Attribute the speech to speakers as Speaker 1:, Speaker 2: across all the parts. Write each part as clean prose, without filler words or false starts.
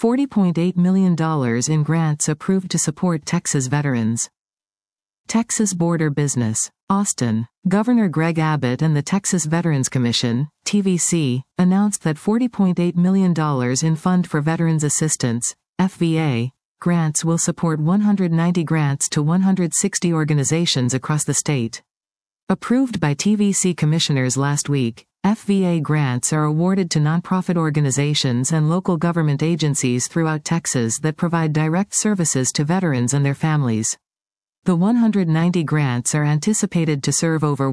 Speaker 1: $40.8 million in grants approved to support Texas veterans. Texas Border Business. Austin. Governor Greg Abbott and the Texas Veterans Commission, TVC, announced that $40.8 million in Fund for Veterans Assistance, FVA, grants will support 190 grants to 160 organizations across the state. Approved by TVC commissioners last week, FVA grants are awarded to nonprofit organizations and local government agencies throughout Texas that provide direct services to veterans and their families. The 190 grants are anticipated to serve over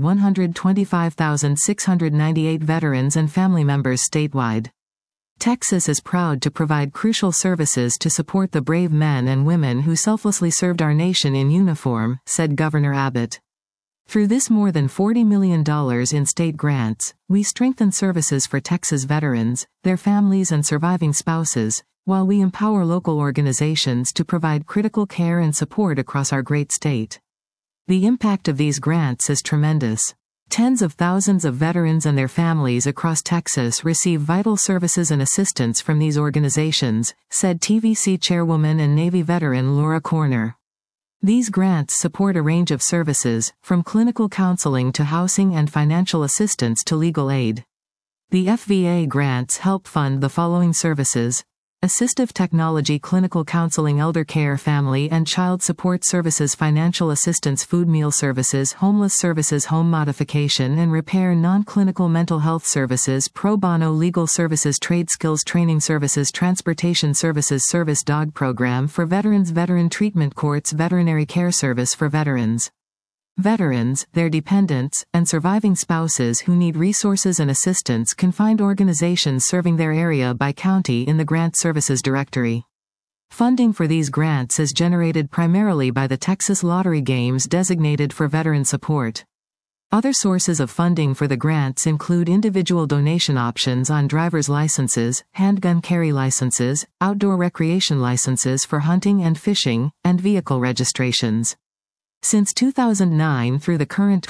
Speaker 1: 125,698 veterans and family members statewide. Texas is proud to provide crucial services to support the brave men and women who selflessly served our nation in uniform, said Governor Abbott. Through this more than $40 million in state grants, we strengthen services for Texas veterans, their families and surviving spouses, while we empower local organizations to provide critical care and support across our great state. The impact of these grants is tremendous. Tens of thousands of veterans and their families across Texas receive vital services and assistance from these organizations, said TVC Chairwoman and Navy veteran Laura Corner. These grants support a range of services, from clinical counseling to housing and financial assistance to legal aid. The FVA grants help fund the following services: assistive technology, clinical counseling, elder care, family and child support services, financial assistance, food meal services, homeless services, home modification and repair, non-clinical mental health services, pro bono legal services, trade skills training services, transportation services, service dog program for veterans, veteran treatment courts, veterinary care service for veterans. Veterans, their dependents, and surviving spouses who need resources and assistance can find organizations serving their area by county in the Grant Services Directory. Funding for these grants is generated primarily by the Texas Lottery games designated for veteran support. Other sources of funding for the grants include individual donation options on driver's licenses, handgun carry licenses, outdoor recreation licenses for hunting and fishing, and vehicle registrations. Since 2009 through the current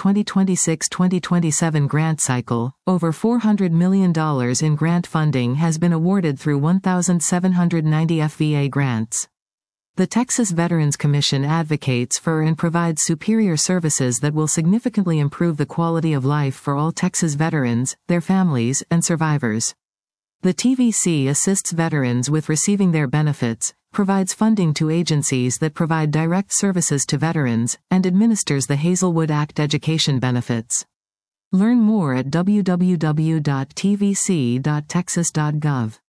Speaker 1: 2026-2027 grant cycle, over $400 million in grant funding has been awarded through 1,790 FVA grants. The Texas Veterans Commission advocates for and provides superior services that will significantly improve the quality of life for all Texas veterans, their families, and survivors. The TVC assists veterans with receiving their benefits, provides funding to agencies that provide direct services to veterans, and administers the Hazelwood Act education benefits. Learn more at www.tvc.texas.gov.